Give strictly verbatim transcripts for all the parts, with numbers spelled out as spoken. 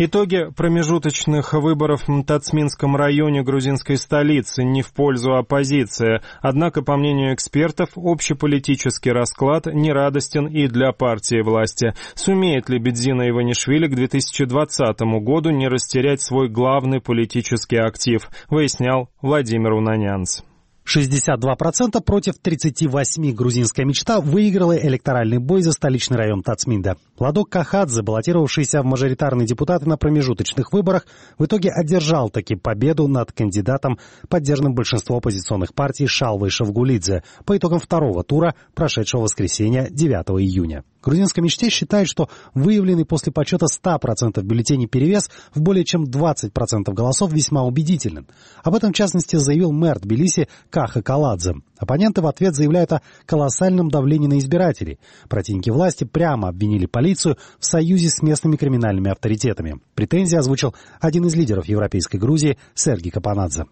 Итоги промежуточных выборов в Тацминском районе грузинской столицы не в пользу оппозиции. Однако, по мнению экспертов, общеполитический расклад нерадостен и для партии власти. Сумеет ли Бедзина Иванишвили к две тысячи двадцатому году не растерять свой главный политический актив, выяснял Владимир Унанянц. шестьдесят два процента против тридцати восьми грузинская мечта выиграла электоральный бой за столичный район Тацминда. Ладок Кахадзе, баллотировавшийся в мажоритарные депутаты на промежуточных выборах, в итоге одержал таки победу над кандидатом, поддержанным большинством оппозиционных партий Шалвой Шавгулидзе, по итогам второго тура, прошедшего в воскресенье девятого июня. Грузинская мечта считает, что выявленный после подсчета ста процентов бюллетеней перевес в более чем двадцать процентов голосов весьма убедителен. Об этом, в частности, заявил мэр Тбилиси Каха Каладзе. Оппоненты в ответ заявляют о колоссальном давлении на избирателей. Противники власти прямо обвинили полицию в союзе с местными криминальными авторитетами. Претензии озвучил один из лидеров Европейской Грузии Сергей Капанадзе.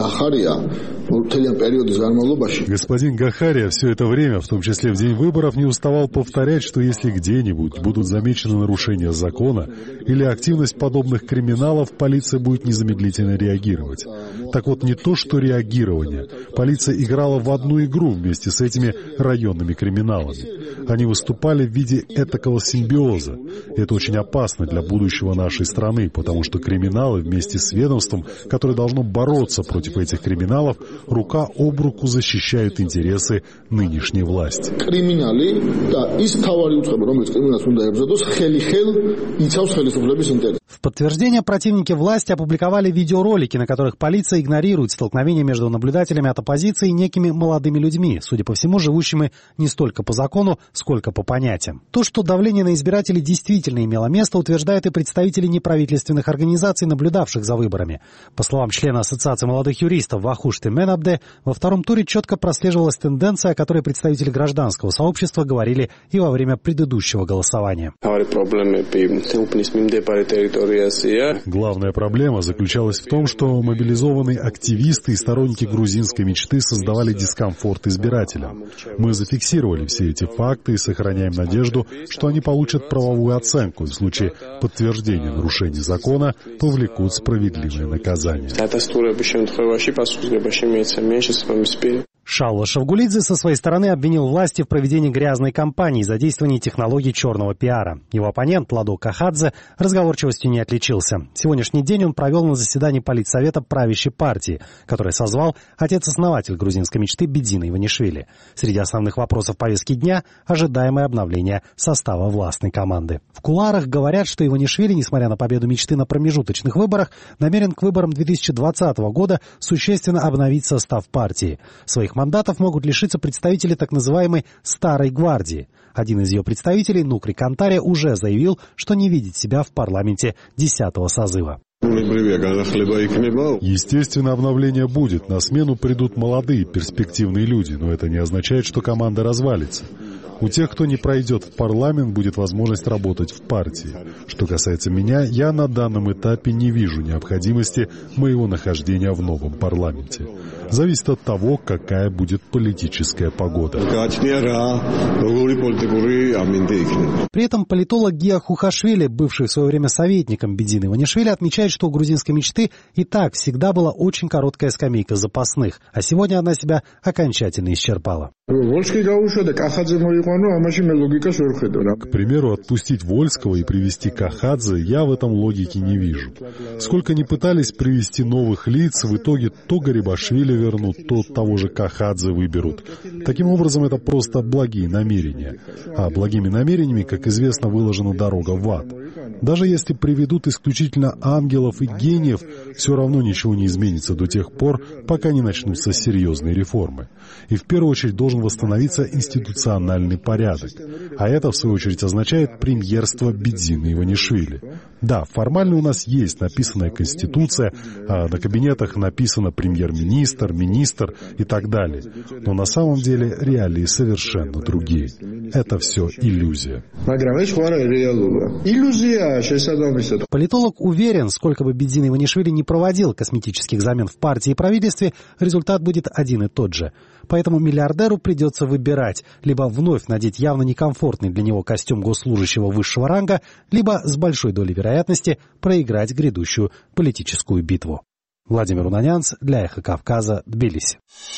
Господин Гахария все это время, в том числе в день выборов, не уставал повторять, что если где-нибудь будут замечены нарушения закона или активность подобных криминалов, полиция будет незамедлительно реагировать. Так вот, не то что реагирование. Полиция играла в одну игру вместе с этими районными криминалами. Они выступали в виде этакого симбиоза. Это очень опасно для будущего нашей страны, потому что криминалы вместе с ведомством, которое должно бороться против этих криминалов, рука об руку защищают интересы нынешней власти. В подтверждение противники власти опубликовали видеоролики, на которых полиция игнорирует столкновения между наблюдателями от оппозиции и некими молодыми людьми, судя по всему, живущими не столько по закону, сколько по понятиям. То, что давление на избирателей действительно имело место, утверждают и представители неправительственных организаций, наблюдавших за выборами. По словам члена Ассоциации молодых юристов Вахушты Менабде, во втором туре четко прослеживалась тенденция, о которой представители гражданского сообщества говорили и во время предыдущего голосования. Главная проблема заключалась в том, что мобилизованные активисты и сторонники грузинской мечты создавали дискомфорт избирателям. Мы зафиксировали все эти факты и сохраняем надежду, что они получат правовую оценку и в случае подтверждения нарушений закона повлекут справедливое наказание. Шалва Шавгулидзе со своей стороны обвинил власти в проведении грязной кампании и задействовании технологий черного пиара. Его оппонент Ладок Кахадзе разговорчивостью не отличился. Сегодняшний день он провел на заседании политсовета правящей партии, который созвал отец-основатель грузинской мечты Бедзина Иванишвили. Среди основных вопросов повестки дня – ожидаемое обновление состава властной команды. В кулуарах говорят, что Иванишвили, несмотря на победу мечты на промежуточных выборах, намерен к выборам две тысячи двадцатого года существенно обновить состав партии. Своих мандатов могут лишиться представители так называемой «старой гвардии». Один из ее представителей, Нукри Кантария, уже заявил, что не видит себя в парламенте десятого созыва. Естественно, обновление будет. На смену придут молодые, перспективные люди, но это не означает, что команда развалится. У тех, кто не пройдет в парламент, будет возможность работать в партии. Что касается меня, я на данном этапе не вижу необходимости моего нахождения в новом парламенте. Зависит от того, какая будет политическая погода. При этом политолог Гия Хухашвили, бывший в свое время советником Бедзины Иванишвили, отмечает, что у грузинской мечты и так всегда была очень короткая скамейка запасных, а сегодня она себя окончательно исчерпала. К примеру, отпустить Вольского и привести Кахадзе я в этом логики не вижу. Сколько ни пытались привести новых лиц, в итоге то Гарибашвили вернут, то того же Кахадзе выберут. Таким образом, это просто благие намерения. А благими намерениями, как известно, выложена дорога в ад. Даже если приведут исключительно ангелов и гениев, все равно ничего не изменится до тех пор, пока не начнутся серьезные реформы. И в первую очередь должен восстановиться институциональный порядок. А это, в свою очередь, означает премьерство Бедзины Иванишвили. Да, формально у нас есть написанная конституция, а на кабинетах написано премьер-министр, министр и так далее. Но на самом деле реалии совершенно другие. Это все иллюзия. Политолог уверен, сколько бы Бедзин Иванишвили не проводил косметических замен в партии и правительстве, результат будет один и тот же. Поэтому миллиардеру придется выбирать: либо вновь надеть явно некомфортный для него костюм госслужащего высшего ранга, либо с большой долей вероятности проиграть грядущую политическую битву. Владимир Унанянц для Эхо Кавказа, Тбилиси.